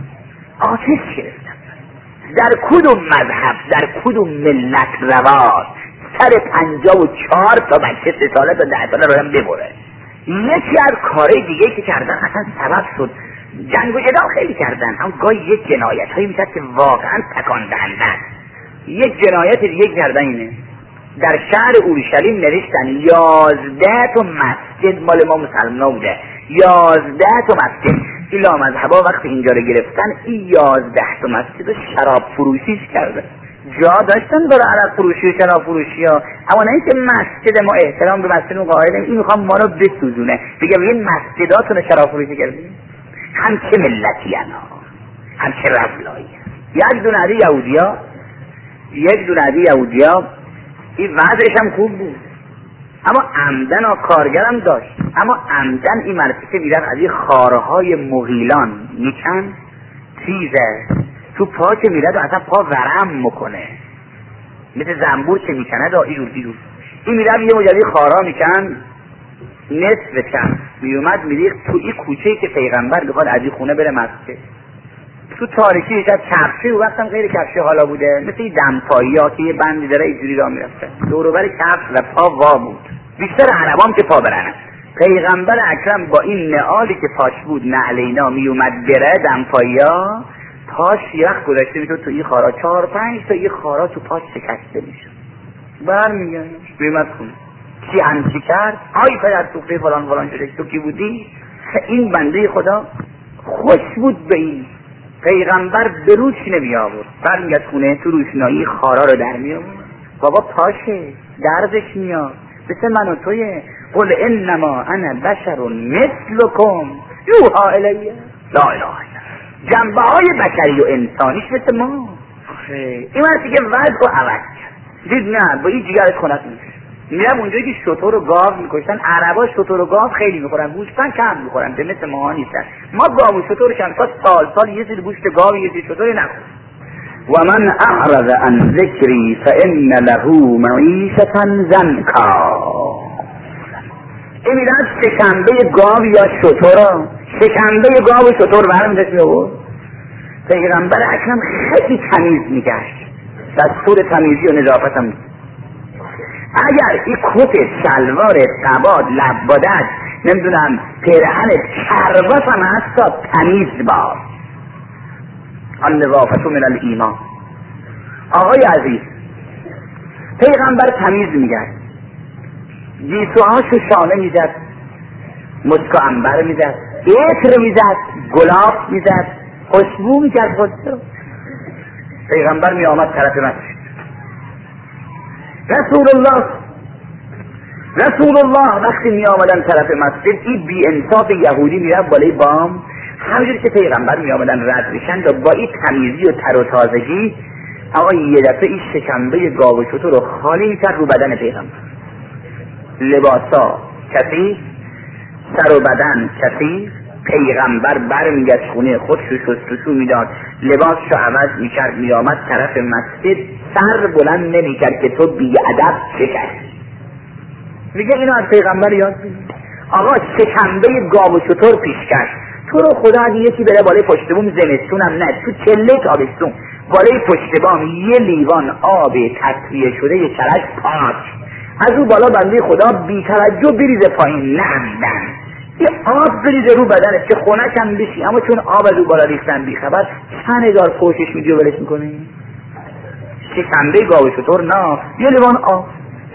آتش گرفتن. در کدوم مذهب، در کدوم ملت رواج سر پنجاه و چهار تا بچه سه ساله تا ده ساله رو هم ببره؟ یکی از کارهای دیگه که کردن اصلا سبب شد جنگ و جدال خیلی کردن، اما گاهی یک جنایت هایی میشد که واقعا تکان دهنده. یک جنایت دیگه کردن اینه، در شهر اورشلیم نوشتن یازده تا مسجد مال ما مسلمان بوده، یازده تا مسجد. این لامذهبا وقتی اینجا رو گرفتن این یازده تا مسجد رو شراب فروشیش کردن. جا داشتن برای عرب فروشی و شراب فروشی ها، اما نه اینکه مسجد ما احترام به مسجد قائلیم، این میخوام ما رو بسوزونه، بگه بگین مسجداتون رو شراب فروشی کردیم. هم چه ملتی انا، هم چه رفلایی. یک دونه عدی یهودی ها یک دونه عدی یهودی ها این وضعش هم خوب بود، اما عمدن و کارگرم داشت، اما عمدن این مرتکه میرن از این خارهای مغیلان میکن، تیزه تو پا که میرد و اصلا پا ورم میکنه، مثل زنبور که میکنه دا ایجور ایجور. این میرد یه مجلی خارها میکن، نصف چند میومد میریخت تو این کوچه‌ای که پیغمبر بخواد از این خونه بره مسجد. تو تاریکی شب کفشی و وقتم غیر کفشی حالا بوده، مثل این دمپایی ها که یه بندی داره اینجوری راه میرفته، دور و بر کفش و پا وا بود. بیشتر عربام که پا برنن. پیغمبر اکرم با این نعالی که پاش بود، نعلینا، میومد بره دمپایی ها، پاش یخ گذاشته میشد تو این خارا، چهار پنج تا این خارا تو پاش شکسته میشد. برمیگرد میومد خونه. کی همچی کرد؟ آی پدر سوخته فلان فلان شده، تو کی بودی؟ این بنده خدا خوش بود به این پیغمبر به روش نمی آورد. برمیگرد خونه، تو روشنایی خارا رو در می آورد. بابا پاشه، دردش میاد، مثل من و تویه. قل انما انا بشر مثلکم یوحی الیه. لا اله الا الله. جنبه های بشری و انسانیش مثل ما. این وقتی که وضع رو عوض کرد، دید نه با این جیگرش خونت میشه. میرم اونجایی که شتر و گاو میکشتن، عربا شتر و گاو خیلی میخورن، گوشتن کم میخورن، به مثل ما نیستن. ما گاو و شتر چند سال سال یه سری گوشت گاو یه سری شتر نخورن. و من اعرض عن ذکری فان له معیشة ضنکا. این میرن شکمبه گاو یا شتر، شکمبه گاو و شتر برمی داشت میبود. پیغمبر اکرم خیلی تمیز میگشت، دستور تمیزی و نظافت هم. اگر این کت شلوار قباد لبادت نمیدونم پیرهن کرباس هم هستا تمیز باش. النظافت من الایمان. آقای عزیز، پیغمبر تمیز میگرد، گیسوهاشو شانه میزد، مسک و عنبر میزد، عطر میزد، گلاب میزد، خوشبو میکرد خودشو. پیغمبر میآمد طرف مسجد. رسول الله رسول الله وقتی می آمدن طرف مسجد، این بی انصاف یهودی می رفت بالای بام، همونجوری که پیغمبر می آمدن رد میشن و با این تمیزی و تر و تازگی، آقا یه دفعه این شکمبه گاو و شتر رو خالی می کرد رو بدن پیغمبر. لباسا کثیف، سر و بدن کثیف. پیغمبر بر میگشت خونه خودش رو شستشو میداد، لباسشو عوض میکرد، میآمد طرف مسجد، سر بلند نمیکرد که تو بی ادب چه کردی. میگه اینو از پیغمبر یاد بگیر. آقا شکمبه گاو و شتر پیش کرد، تو رو خدا اگه یکی بره بالای پشت بوم زمستونم نه، تو چله تابستون بالای پشت بام یه لیوان آب تصفیه شده یه چرک پاک از او بالا بنده خدا بی توجه بریزه پایین، نه عمدن یه آب بریزه رو بدنت که خونک هم بشی، اما چون آب از او بالا ریختن بی خبر چند هزار پوشش میدی و ولش میکنی. شکمبه گاو و شتر نه، یه لیوان آب.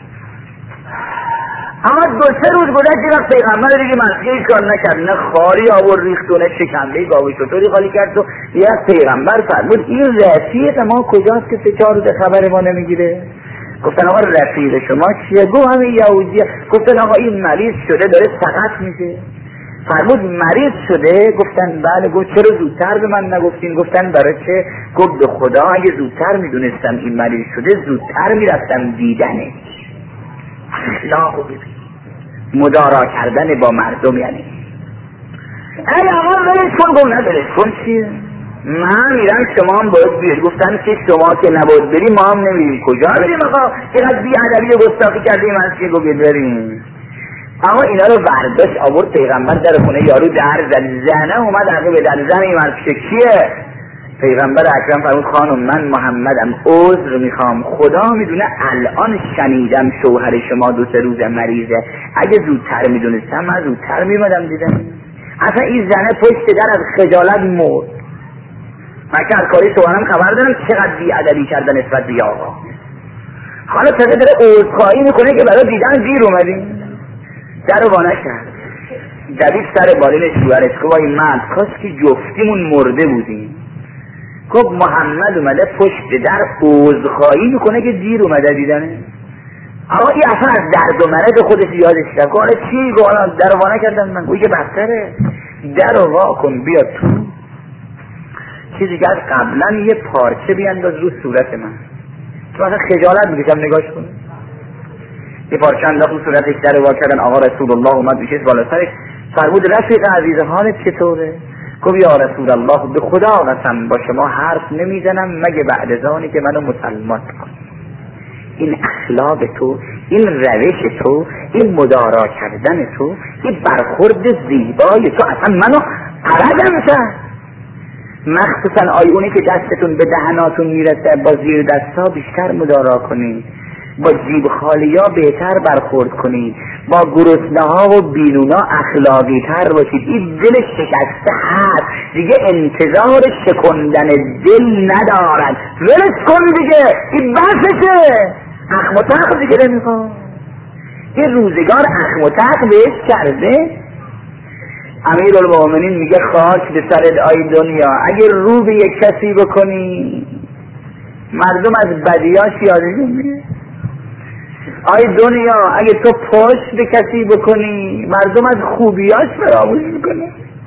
اما دو سه روز گذشت دیگه پیغمبر دیگه مسیحی کار نکرد، نه خالی آور ریخت و نه شکمبه گاو و شتری خالی کرد و یک پیغمبر فرمود این رفیق ما کجاست که سه چهار روز خبر ما نمیگیره؟ گفتن آقا رفیق شما چیه؟ گو همین یهودیه. گفتن آقا این مریض شده داره سقط میشه. فرمود مریض شده؟ گفتن بله. گفت چرا زودتر به من نگفتین؟ گفتن برای چه؟ گفت به خدا اگه زودتر میدونستم این مریض شده زودتر میرفتم دیدنش. اخلاق ببین، مدارا کردن با مردم. یعنی ای آقا ولش کن. گفت نه ولش کن چیه؟ من میرم شما هم باید بیاد. گفتن که شما که نباید بریم ما هم نمیریم. کجا بریم آقا؟ اینقدر بی ادبی و گستاخی کردیم از که گفت بریم. اما اینا رو برداشت آورد پیغمبر در خونه یارو در زد، زنه اومد عقب در زن این مرد که کیه؟ پیغمبر اکرم فرمود خانم من محمدم، عذر میخوام، خدا میدونه الان شنیدم شوهر شما دو سه روز مریضه، اگه زودتر میدونستم من زودتر میمدم دیدم. اصلا این زنه پشت در از خجالت مرد. من که از کاری شوهرم خبر دارم چقدر بی ادبی کردن نسبت به آقا. حالا تازه داره عذرخواهی میکنه که برای دیدن دیر اومدیم. در رو وانه کرد، دوید سر بالین شوهرش که وای مرد کاش که جفتیمون مرده بودیم. گفت محمد اومده پشت در عذرخواهی میکنه که دیر اومده دیدنه. آقا این اصلا از درد و مرض خودش یادش کرد. گفت چی؟ گفت در رو وانه کردن. من گویی که بدتره، در رو وا کن بیا تو. چیزی که قبلا یه پارچه بیانداز رو صورت من تو اصلا خجالت میکشم نگاش کنه. یه پارچه انداخت رو صورتش، در وا کردن. آقا رسول الله اومد میشید بالا سرش، فرمود رفیق عزیز حالت چطوره؟ گفت یا رسول الله به خدا قسم با شما حرف نمیزنم مگه بعد از آنی که منو مسلمان کنی. این اخلاق تو این روش تو، این مدارا کردن تو، این برخورد زیبای تو اصلا منو عرضم کرد. مخصوصا آیونی که دستتون به دهناتون میرسه با زیر دستا بیشتر مدارا کنید، با جیب خالیا بهتر برخورد کنید، با گرسنه ها و بیرونا اخلاقی تر باشید. این دل شکسته هست دیگه، انتظار شکندن دل ندارد. ولش کن دیگه، این بسشه، اخم و تخم دیگه نمیخواد. این روزگار اخم و تخم بهش کرده. امیرالمومنین میگه خاک به سرت آی دنیا، اگه رو به یک کسی بکنی مردم از بدیاش یادشون میره. آی دنیا اگه تو پشت به کسی بکنی مردم از خوبیاش فراموش میکنه.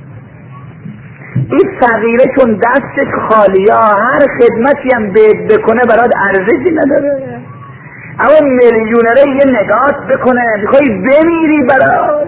این فقیره چون دستش خالیا هر خدمتی هم بهت بکنه برات ارزشی نداره، اما میلیونره یه نگات بکنه میخوای بمیری برات.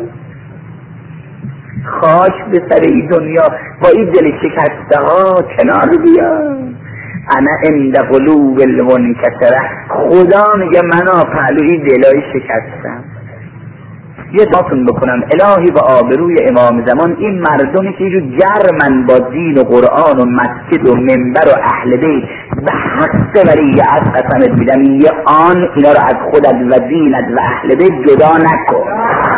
خاک به سر این دنیا، با این دل شکسته ها کنار بیا. انا عند قلوب المنکسره، خدا میگه منا پهلوی دلای شکستم. یه دعاتون بکنم الهی با آبروی امام زمان این مردمی که یه جرمن با دین و قرآن و مسجد و منبر و اهل بیت به حق ولی از قسمت میدم یه آن اینا رو از خودت و دینت و اهل بیت جدا نکن.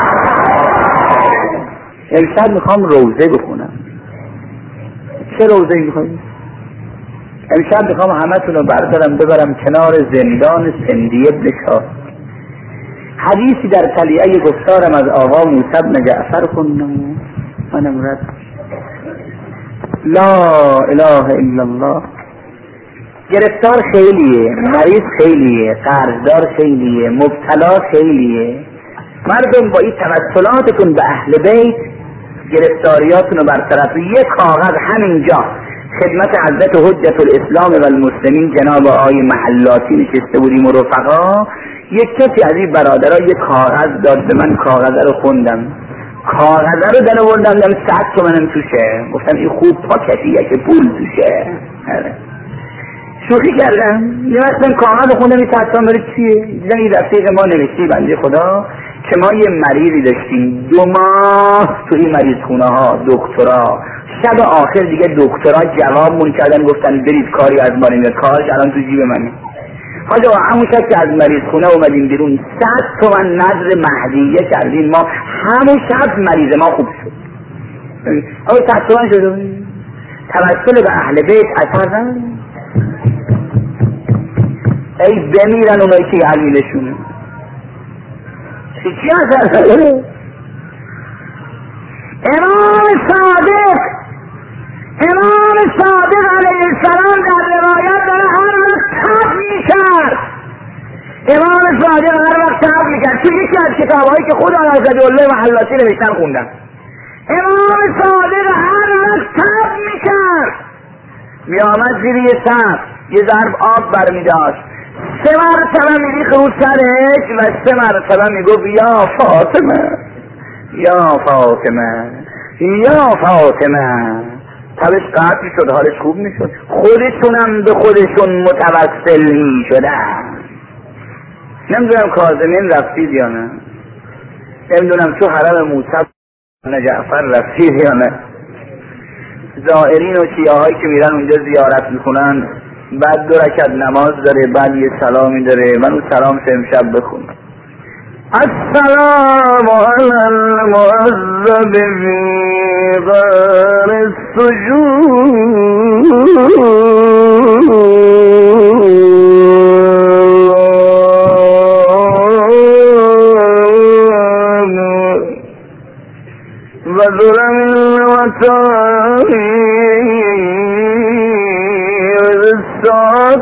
امشب میخوام روزه بخونم. چه روزه میخوام؟ امشب میخوام همه تونو بردارم ببرم کنار زندان سندی ابن شاه. حدیثی در تلیعه گفتارم از آقا موسی بن جعفر خوندم منم رد. لا اله الا الله. گرفتار خیلیه، مریض خیلیه، قرضدار خیلیه، مبتلا خیلیه. مردم با این توسلاتتون به اهل بیت گرفتاریاتون رو برطرف. یک کاغذ همینجا خدمت حضرت حجت الاسلام و المسلمین جناب آقای محلاتی نشسته بودیم و رفقا، یک کسی از این برادرها یک کاغذ داد به من، کاغذ رو خوندم، کاغذ رو در آوردم دم صد تومنم توشه. گفتم این خوب پاکتیه که پول توشه. شوخی کردم. یه وقت کاغذ رو خوندم این صد تومن برای چیه؟ دیدم این رفیق ما نوشتی بنده خدا که ما یه مریضی داشتیم دو ماه تو این مریض خونه ها دکترا، شب آخر دیگه دکترا جوابمون کردن گفتن برید کاری از ما نمیاد، کارش الان تو جیب منه. حاجا همون شب که از مریض خونه اومدیم بیرون صد تومن نظر مهدیه کردیم ما، همون شب مریض ما خوب شد. اما صد تومن شد. توسل به اهل بیت اثر نداره. ای بمیرن اونایی که علیلشونه چی اثر نداره. امام صادق امام صادق علیه السلام در روایت داره هر وقت تب میکرد. امام صادق هر وقت تب میکرد. توی یکی از کتابهایی که خود آقای الله محلاتی نوشتن خوندم، امام صادق هر وقت تب میکرد میامد زیر یه سقف یه ظرف آب برمیداشت، سه مرتبه میریخت رو سرش و سه مرتبه میگفت یا فاطمه یا فاطمه یا فاطمه. تبش قطع میشد، حالش خوب میشد. خودشونم به خودشون متوسل میشدن. نمیدونم کاظمین رفتید یا نه، نمیدونم تو حرم موسی بن جعفر رفتید یا نه. زائرین و شیعه هایی که میرن اونجا زیارت میکنن بعد دو رکعت نماز داره، بعد یه سلامی داره. من اون سلام سه امشب بخونم. السلام علی المعذب فی غار السجود و ظلم و تاهیر الساق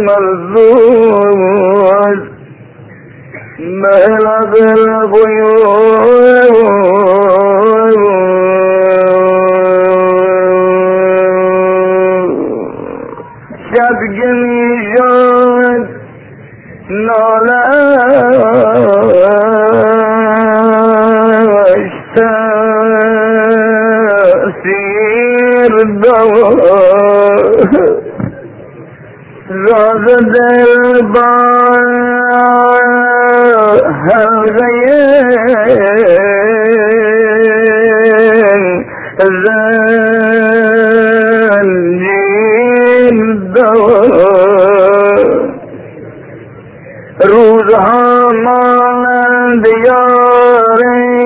المرزوم مهلق الغیوب شب که میشد نالش تأثیر داشت، راز دل باید حلقه زنجیر دار روزها مانند یار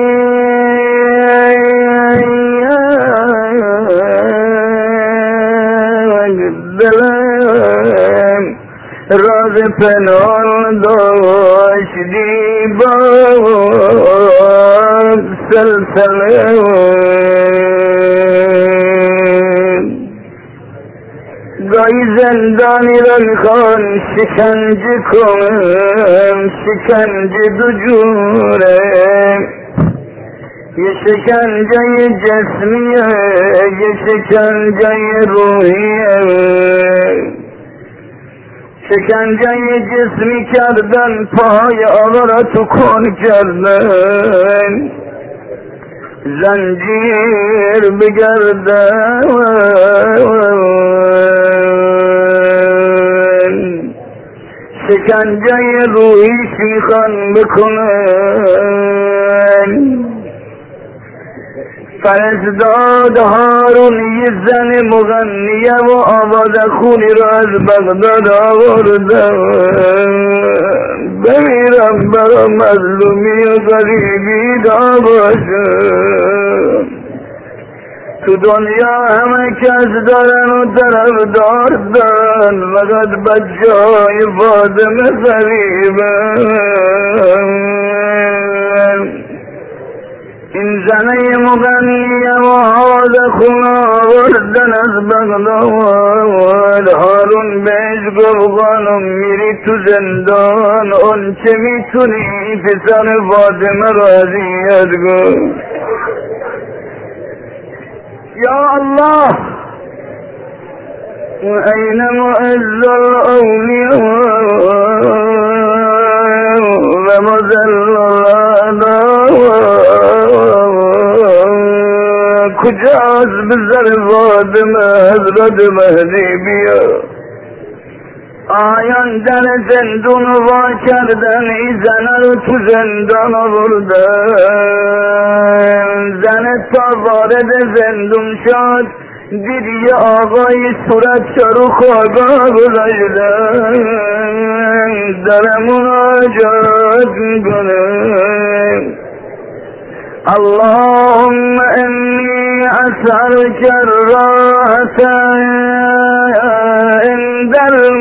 دلم راز پنهان داشتی با سلسله گاهی زندانی را میخوان شکنجه کنم شکنجه دو جوره یه شکنجه جسمیه یه شکنجه روحیه شکنجه جسمی کردن پای آقا را تو کن کردن زنجیر بگردن شکنجه روحیش میخوان بکنن فرزداد هارون یه زن مغنیه و آواز خونی را از بغداد آوردن بمیرم برا مظلومی و غریبی داباشم تو دنیا همه کس دارن و طرف داردن فقط بچه های فاطمه غریبن این زنه مغنیه و آواز خون آوردن از بغداد هارون بهش گفت خانم میری تو زندان اون چه میتونی پسر فاطمه را اذیت کن یا الله و این معز الاولیاء و مذل الاعداء کجاست بزر فاطمه حضرت مهدی بیا آیان در زندون وا کردن این زن رو تو زندان آوردن زن تا وارد زندون شد دید یه آقای صورت رو خوابا گذاشتن در مناجات میکنه اللهم انی اسألك الراحة عند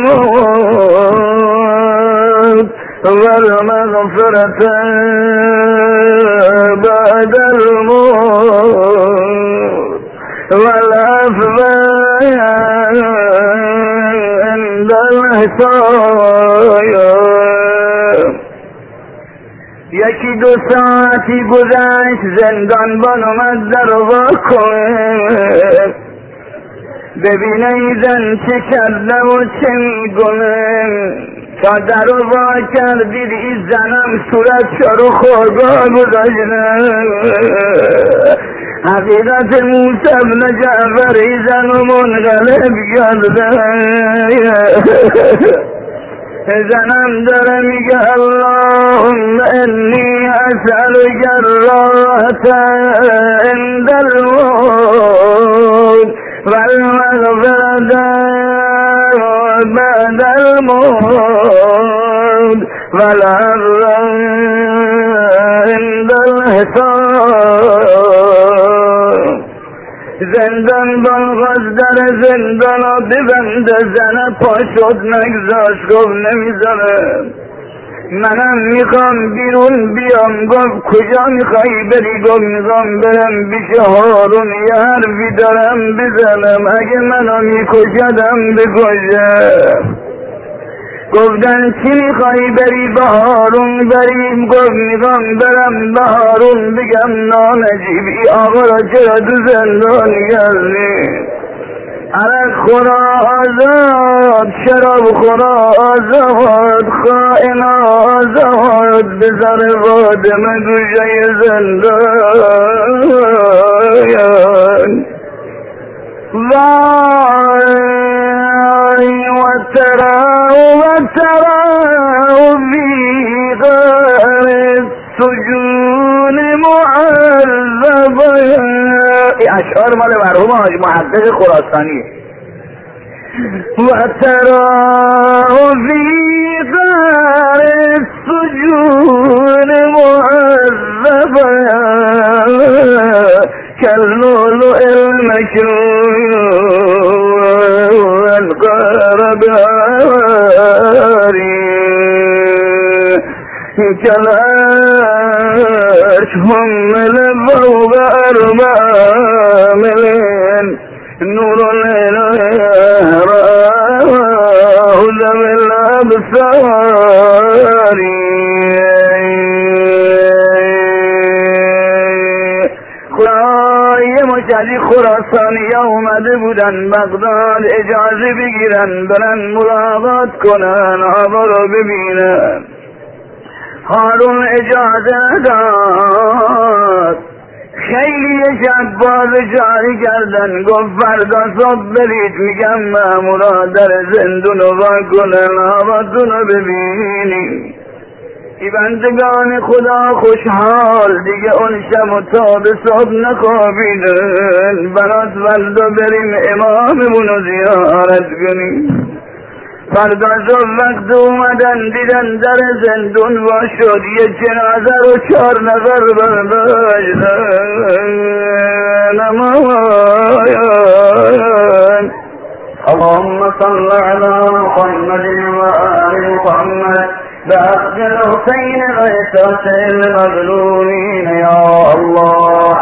الموت والمغفرة بعد الموت والعفو عند الحساب یکی دو ساعتی گذشت زندانبان اومد در وا کنه ببینه ای زن چه کرده و چه میگونه تا در وا کردید این زنم صورت شروع خورگاه گذاشته حقیقت موسی بن جعفر ای زن و منقلب کرده زنم داره میگه اللهم انی اسألک الراحة عند الموت والمغفرة بعد الموت والعفو عند الحساب زندان بانغاز در زندان ها ببند زنه پا شد نگذاشت گفت نمیزنه منم میخوام بیرون بیام گفت کجا میخوایی بری گفت میخوام برم پیش هارون یه حرفی دارم بزنم اگه منو میکشدم بکشم گفتن چی میخوایی بری به هارون بریم گفت میخوام برم به هارون بگم نانجیبی آقا را چرا تو زندان کردی عرق خورا آزاد شراب خورا آزاد خائن آزاد بزر فاطمه گوشه زندان وای و ترى و ترى في غار السجون معذبا. این اشعار مال مرحوم حاج محقق خراسانیه. و تراه فی قعر السجون معذبا كاللؤلؤ المكنون والقرب هاري كالعرش حمل فوق أربع ملين نور الإله رآه ذوي الأبصار. مشهدی خراسانی اومده بودن بغداد اجازه بگیرن برن ملاقات کنن آقا رو ببینن. هارون اجازه داد. خیلی شب باز جاری کردن گفت فردا صبح برید میگم مامورا در زندون رو وا کنن آقاتون رو ببینیم. ای بندگان خدا خوشحال دیگه اون شب و تا به صبح نخوابیدن. برات فردا بریم اماممون رو زیارت کنیم. فردا صبح وقت اومدن دیدن در زندون وا شد. یه جنازه رو چهار نفر برداشتن. نمایان اللهم صل على محمد وآل محمد بأخذ الحسين غيثة المظلومين يا الله.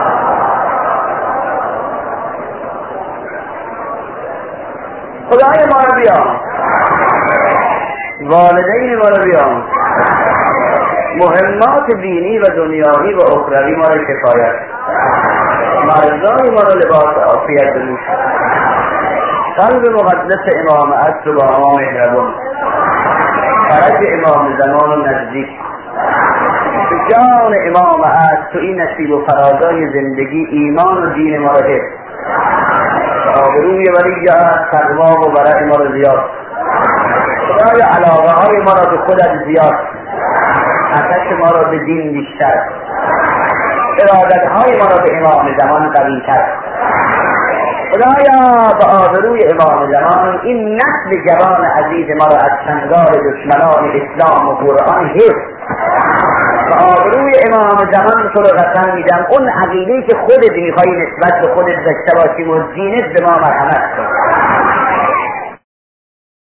خدای ما رو بیا، والدین ما رو بیا، مهمات دینی و دنیاوی و اخروی ما رو کفایت، مرزای ما رو لباس عافیت بنوش. قلب مقدس امام عصر با امام مهربان، فرج امام زمان و نزدیک، جان امام عصر تو این نصیب و فرازای زندگی ایمان و دین ما رو حفظ، آبروی ولی عصر تقوا و برای ما رو زیاد. خدای علاقه های ما را به خودت زیاد، آتش ما را به دین بیشتر، ارادت های ما را به امام زمان قوی تر. خدایا به آبروی امام زمان این نسل جوان عزیز ما را از چنگال دشمنان اسلام و قرآن حفظ. به آبروی امام زمان تو رو قسم میدم اون عقیده‌ای که خودت میخوایی نسبت به خودت داشته باشی و دینت به ما مرحمت کن.